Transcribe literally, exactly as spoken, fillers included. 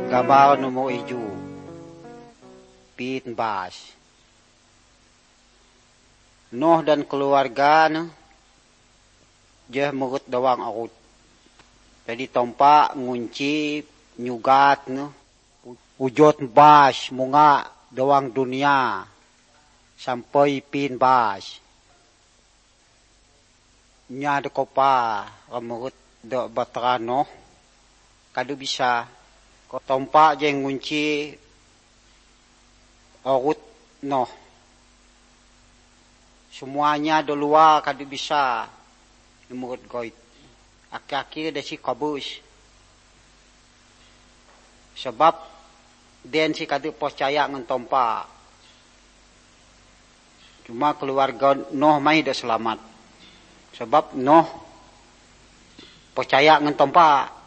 Gambar nomor ijo. Pin bas. Nuh dan keluarga no, jah murut dawang arut. Jadi tompak ngunci nyugat no, ujot bas munga dawang dunia sampai pin bas. Nya de kopa ramurut do batrano kadu bisa ko tompak jeng ngunci arut no. Semuanya do luar kadu bisa menurut goit. Aki-aki ada si kabus. Sebab den si kadu percaya ngan tompak. Cuma keluarga Nuh mai dah selamat. Sebab Nuh percaya ngan tompak.